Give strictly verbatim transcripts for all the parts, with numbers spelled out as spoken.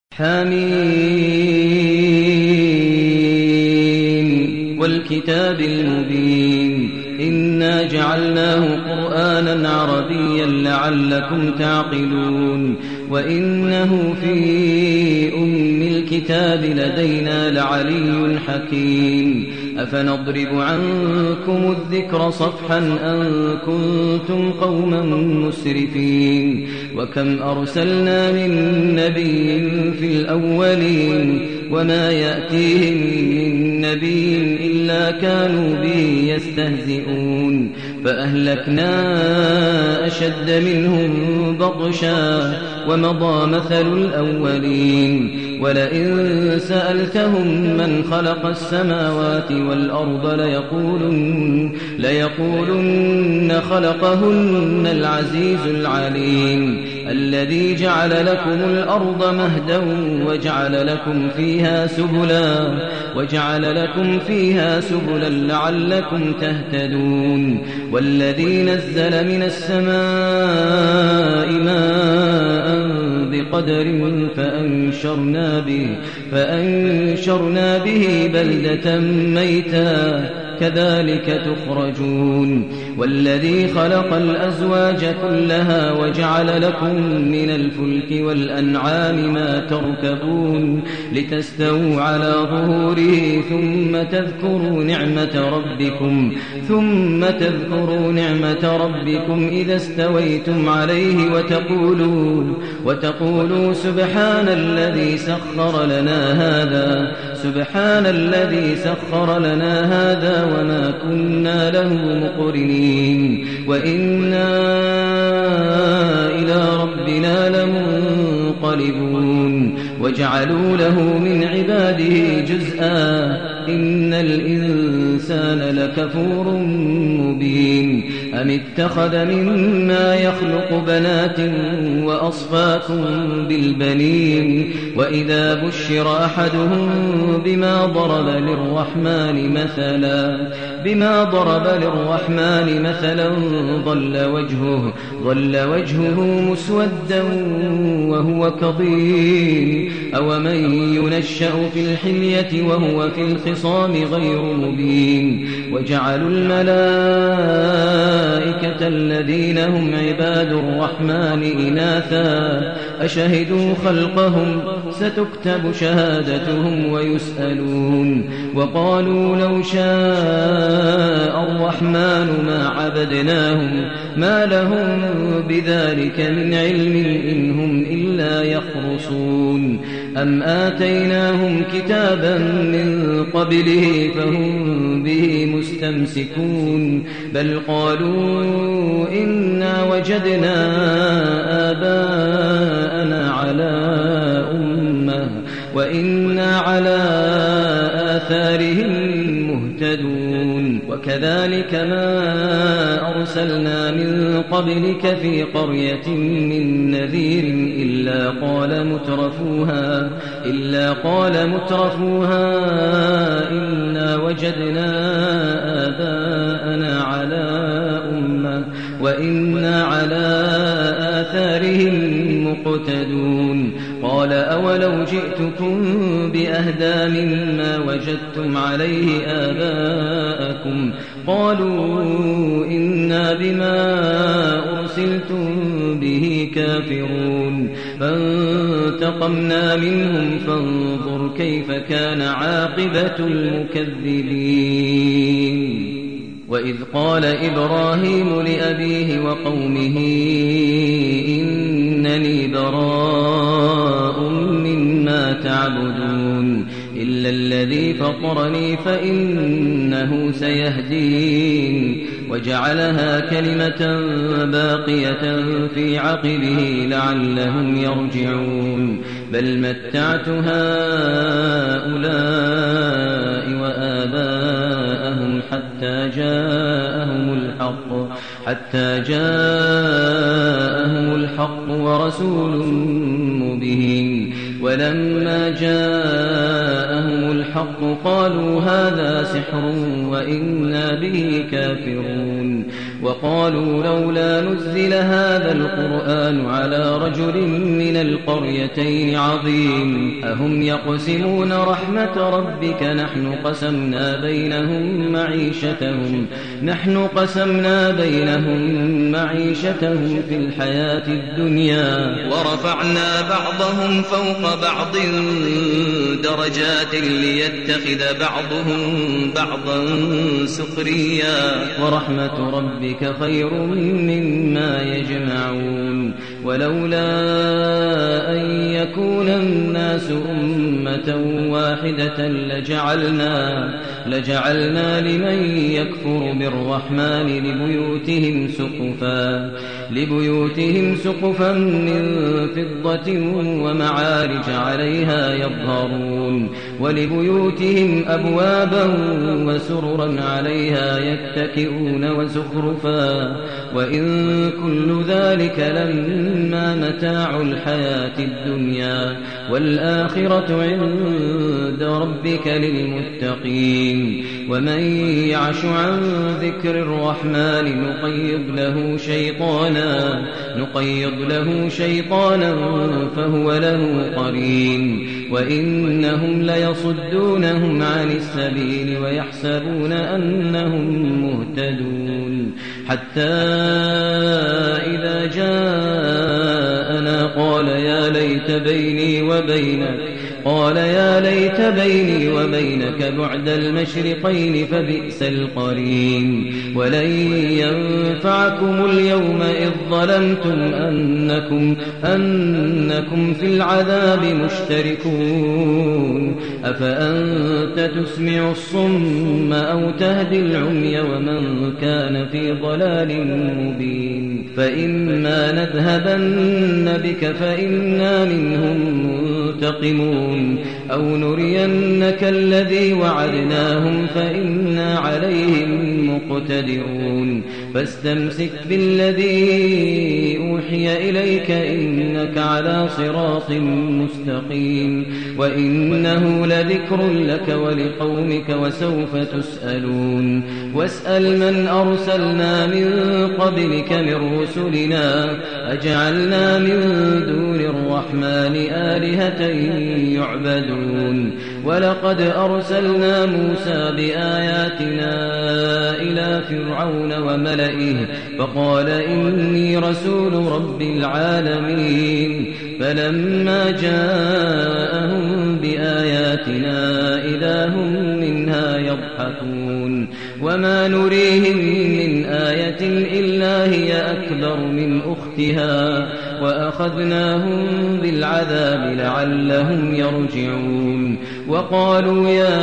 حميم والكتاب المبين إنا جعلناه قرآنا عربيا لعلكم تعقلون وإنه في أم الكتاب لدينا لعلي حكيم أفنضرب عنكم الذكر صفحا أن كنتم قوما مسرفين وكم أرسلنا من نبي في الأولين وما يأتيهم من نبي إلا كانوا به يستهزئون فأهلكنا أشد منهم بطشا ومضى مثل الأولين ولئن سألتهم من خلق السماوات والأرض ليقولن, ليقولن خلقهن العزيز العليم الذي جعل لكم الأرض مهدا وجعل لكم فيها سبلا وجعل لكم فيها سبلا لعلكم تهتدون والذي نزل من السماء ماء بقدر فأنشرنا به, فأنشرنا به بلدة ميتا كذلك تخرجون والذي خلق الأزواج كلها وجعل لكم من الفلك والأنعام ما تركبون لتستووا على ظهوره ثم تذكروا نعمة ربكم ثم تذكروا نعمة ربكم إذا استويتم عليه وتقولوا وتقولوا سبحان الذي سخر لنا هذا سبحان الذي سخر لنا هذا وما كنا له مقرنين وإنا إلى ربنا لمنقلبون وجعلوا له من عباده جزءا إن الإنسان لكفور مبين أم اتخذ مما يخلق بنات وأصفاكم بالبنين وإذا بشر أحدهم بما ضرب للرحمن مثلا بما ضرب للرحمن مثلا ظل وجهه ظل وجهه مسودا وهو كظيم أومن ينشأ في الحلية وهو في الخصام غير مبين وجعلوا الملائكة الذين هم عباد الرحمن إناثا أشهدوا خلقهم ستكتب شهادتهم ويسألون وقالوا لو شاء الرحمن ما عبدناهم ما لهم بذلك من علم إن هم إلا يخرصون أم آتيناهم كتابا من قبله فهم به مستمسكون بل قالوا إنا وجدنا آباءنا على أمة وإنا على آثارهم مهتدون وكذلك ما أرسلنا من قبلك في قرية من نذير إلا قال مترفوها إلا قال مترفوها إنا وجدنا آباءنا على أمة وإنا على آثارهم مقتدون قال أولو جئتكم بأهدى مما وجدتم عليه آباءكم قالوا إنا بما أرسلتم به كافرون فانتقمنا منهم فانظر كيف كان عاقبة المكذبين وإذ قال إبراهيم لأبيه وقومه إنني براء مما تعبدون إلا الذي فطرني فإنه سيهدين وجعلها كلمة باقية في عقبه لعلهم يرجعون بل متعت هؤلاء وآباءهم حتى جاءهم الحق حتى جاءهم الحق ورسول مبين ولما جاءهم الحق الحق قالوا هذا سحر وإنا به كافرون وقالوا لولا نزل هذا القرآن على رجل من القريتين عظيم أهم يقسمون رحمة ربك نحن قسمنا بينهم معيشتهم نحن قسمنا بينهم معيشتهم في الحياة الدنيا ورفعنا بعضهم فوق بعض درجات ليتخذ بعضهم بعضا سخريا ورحمة ربك خير مما يجمعون ولولا أن يكون الناس أمة واحدة لجعلنا لجعلنا لمن يكفر بالرحمن لبيوتهم سقفا لبيوتهم سقفا من فضة ومعارج عليها يظهرون ولبيوتهم أبوابا وسررا عليها يتكئون وزخرفا وإن كل ذلك لما متاع الحياة الدنيا والآخرة عند ربك للمتقين ومن يعش عن ذكر الرحمن نقيض له شيطانا نقيض له شيطانا فهو له قرين وإنهم ليصدونهم عن السبيل ويحسبون أنهم مهتدون حتى إذا جاءنا قال يا ليت بيني وبينك قال يا ليت بيني وبينك بعد المشرقين فبئس القرين ولن ينفعكم اليوم إذ ظلمتم أنكم, أنكم في العذاب مشتركون أفأنت تسمع الصم أو تهدي العمي ومن كان في ضلال مبين فإما نذهبن بك فإنا منهم منتقمون أو نرينك الذي وعدناهم فإنا عليهم مقتدرون فاستمسك بالذي أوحي إليك إنك على صراط مستقيم وإنه لذكر لك ولقومك وسوف تسألون واسأل من أرسلنا من قبلك من رسلنا أجعلنا من دون الرحمن آلهة يعبدون ولقد أرسلنا موسى بآياتنا إلى فرعون وملئه فقال إني رسول رب العالمين فلما جاءهم بآياتنا إذا هم منها يضحكون وما نريهم من آية إلا هي أكبر من أختها وأخذناهم بالعذاب لعلهم يرجعون وقالوا يا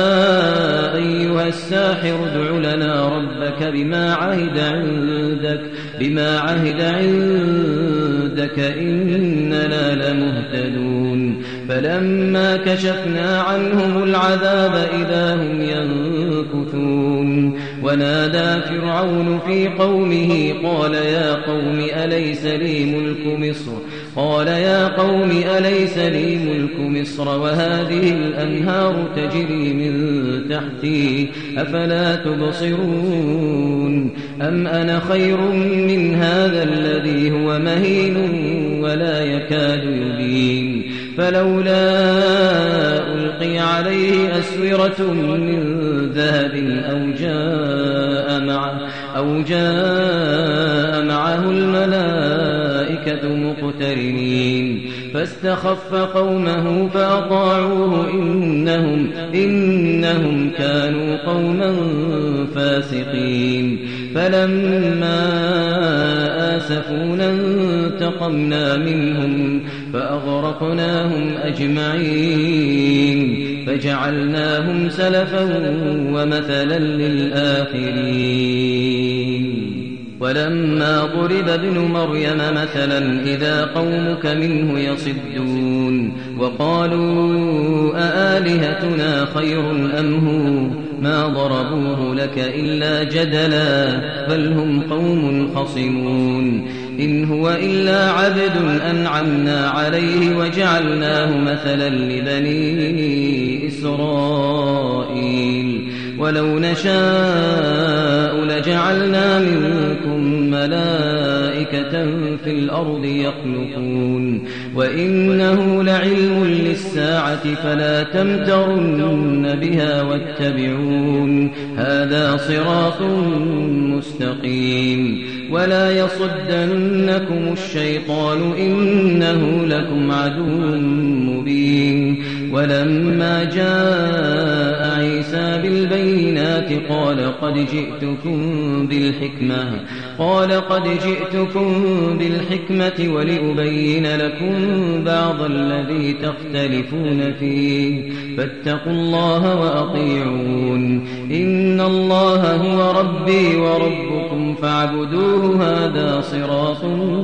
أيها الساحر ادع لنا ربك بما عهد عندك بما عهد عندك إننا لمهتدون فلما كشفنا عنهم العذاب إذا هم ينكثون ونادى فرعون في قومه قال يا قوم أليس لي ملك مصر قال يا قوم أليس لي ملك مصر وهذه الأنهار تجري من تحتي أفلا تبصرون أم أنا خير من هذا الذي هو مهين ولا يكاد يبين فلولا ألقي عليه أسورة من ذهب أو جاء معه, أو جاء معه الملائكة مقترنين فاستخف قومه فأطاعوه إنهم, إنهم كانوا قوما فاسقين فلما آسفونا انتقمنا منهم فأغرقناهم أجمعين فجعلناهم سلفا ومثلا للآخرين ولما ضرب ابن مريم مثلا إذا قومك منه يصدون وقالوا أآلهتنا خير أم هو ما ضربوه لك إلا جدلا بل هم قوم خصمون إن هو إلا عبد أنعمنا عليه وجعلناه مثلا لبني إسرائيل ولو نشاء لجعلنا منكم ملائكة في الأرض يخلقون وإنه لعلم للساعة فلا تمترن بها واتبعون هذا صراط مستقيم ولا يصدنكم الشيطان إنه لكم عدو مبين ولما جاء عيسى بالبينات قال قد جئتكم بالحكمة قال قد جئتكم بالحكمة ولأبين لكم بعض الذي تختلفون فيه فاتقوا الله وأطيعون إن الله هو ربي وربكم فاعبدوه هذا صراط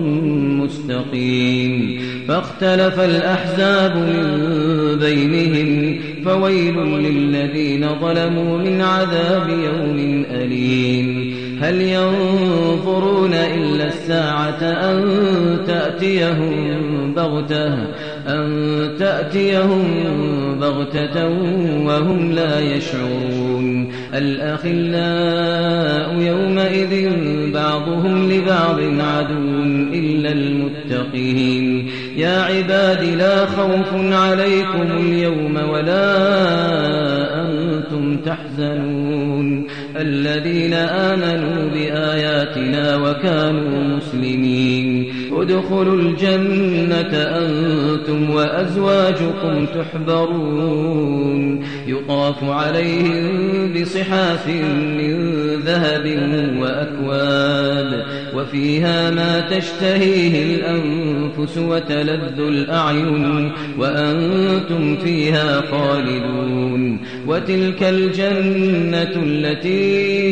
مستقيم فاختلف الأحزاب من بينهم فويل للذين ظلموا من عذاب يوم أليم هل ينظرون إلا الساعة أن تأتيهم بغتة أن تأتيهم بغتة وهم لا يشعرون الأخلاء يومئذ بعضهم لبعض عدو إلا المتقين يا عباد لا خوف عليكم اليوم ولا أنتم تحزنون الذين آمنوا بآياتنا وكانوا مسلمين ادخلوا الجنة أنتم وأزواجكم تحبرون يطاف عليهم بصحاف من ذهب وأكواب وفيها ما تشتهيه الأنفس وتلذ الأعين وأنتم فيها خالدون وتلك الجنة التي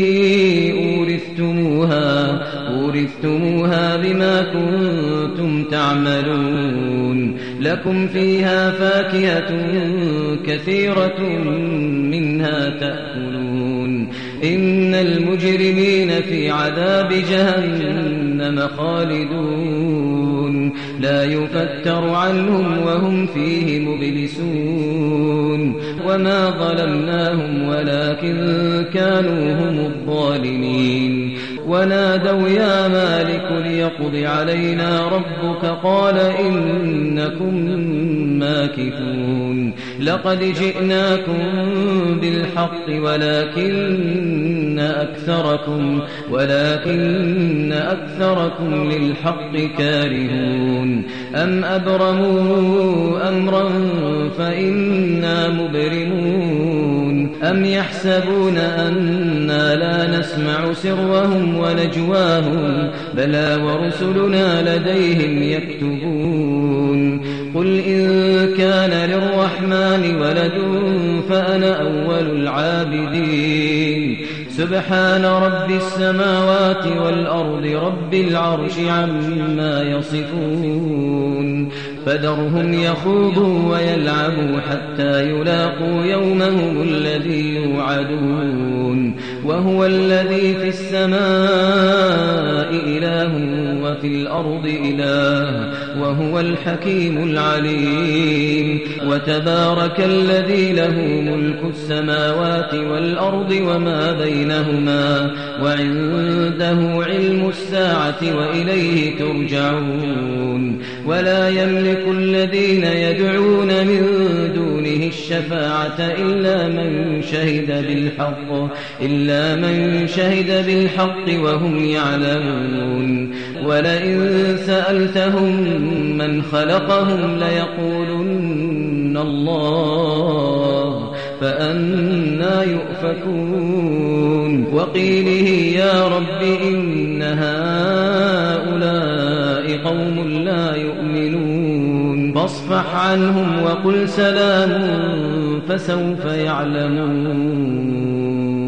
أورثتموها أورثتموها بما كنتم تعملون لكم فيها فاكهة كثيرة منها تأكلون إن المجرمين في عذاب جهنم خالدون لا يفتر عنهم وهم فيه مبلسون وما ظلمناهم ولكن كانوا هم الظالمين ونادوا يا مالك ليقض علينا ربك قال إنكم ماكثون لقد جئناكم بالحق ولكن أكثركم ولكن أكثركم للحق كارهون أم أبرموا أمرا فإنا مبرمون أم يحسبون أنا لا نسمع سرهم ونجواهم بلى ورسلنا لديهم يكتبون قل إن كان للرحمن ولد فأنا أول العابدين سبحان رب السماوات والأرض رب العرش عما يصفون فذرهم يخوضوا ويلعبوا حتى يلاقوا يومهم الذي يوعدون وهو الذي في السماء إله وفي الأرض إله وهو الحكيم العليم وتبارك الذي له ملك السماوات والأرض وما بينهما وعنده علم الساعة وإليه ترجعون ولا يملك الذين يدعون من دونه الشفاعة إلا من شهد بالحق إلا من شهد بالحق وهم يعلمون ولئن سألتهم من خلقهم ليقولن الله فأنى يؤفكون وقيله يا رب إن هؤلاء قوم لا يؤمنون فاصفح عنهم وقل سلام فسوف يعلمون